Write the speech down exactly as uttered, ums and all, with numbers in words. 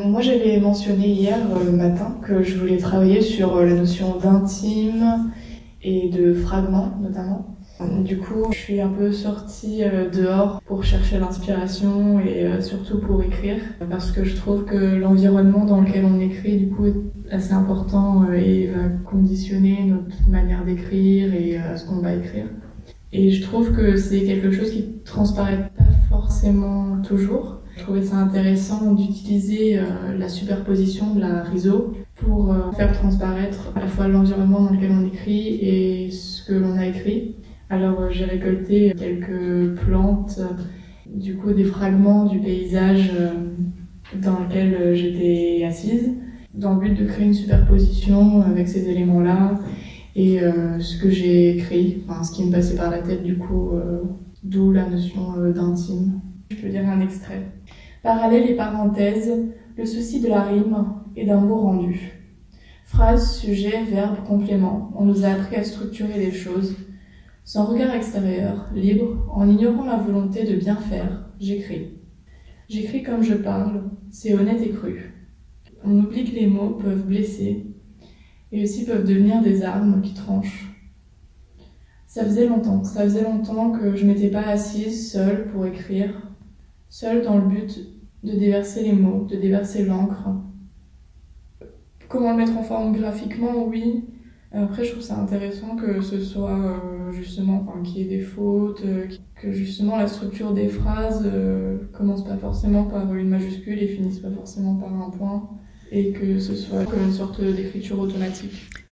Moi, j'avais mentionné hier euh, matin que je voulais travailler sur euh, la notion d'intime et de fragments, notamment. Du coup, je suis un peu sortie euh, dehors pour chercher l'inspiration et euh, surtout pour écrire, parce que je trouve que l'environnement dans lequel on écrit, du coup, est assez important euh, et va conditionner notre manière d'écrire et euh, ce qu'on va écrire. Et je trouve que c'est quelque chose qui transparaît pas forcément toujours. Je trouvais ça intéressant d'utiliser euh, la superposition de la rhizo pour euh, faire transparaître à la fois l'environnement dans lequel on écrit et ce que l'on a écrit. Alors euh, j'ai récolté quelques plantes, euh, du coup des fragments du paysage euh, dans lequel euh, j'étais assise, dans le but de créer une superposition avec ces éléments-là et euh, ce que j'ai écrit, enfin, ce qui me passait par la tête du coup, euh, d'où la notion euh, d'intime. Je peux dire un extrait. Parallèle et parenthèse, le souci de la rime et d'un mot rendu. Phrase, sujet, verbe, complément. On nous a appris à structurer les choses. Sans regard extérieur, libre, en ignorant la volonté de bien faire, j'écris. J'écris comme je parle, c'est honnête et cru. On oublie que les mots peuvent blesser et aussi peuvent devenir des armes qui tranchent. Ça faisait longtemps, ça faisait longtemps que je m'étais pas assise seule pour écrire, seule dans le but de déverser les mots, de déverser l'encre. Comment le mettre en forme graphiquement, oui. Après, je trouve ça intéressant que ce soit euh, justement, enfin, qu'il y ait des fautes, euh, que justement la structure des phrases euh, commence pas forcément par une majuscule et finisse pas forcément par un point, et que ce soit comme une sorte d'écriture automatique.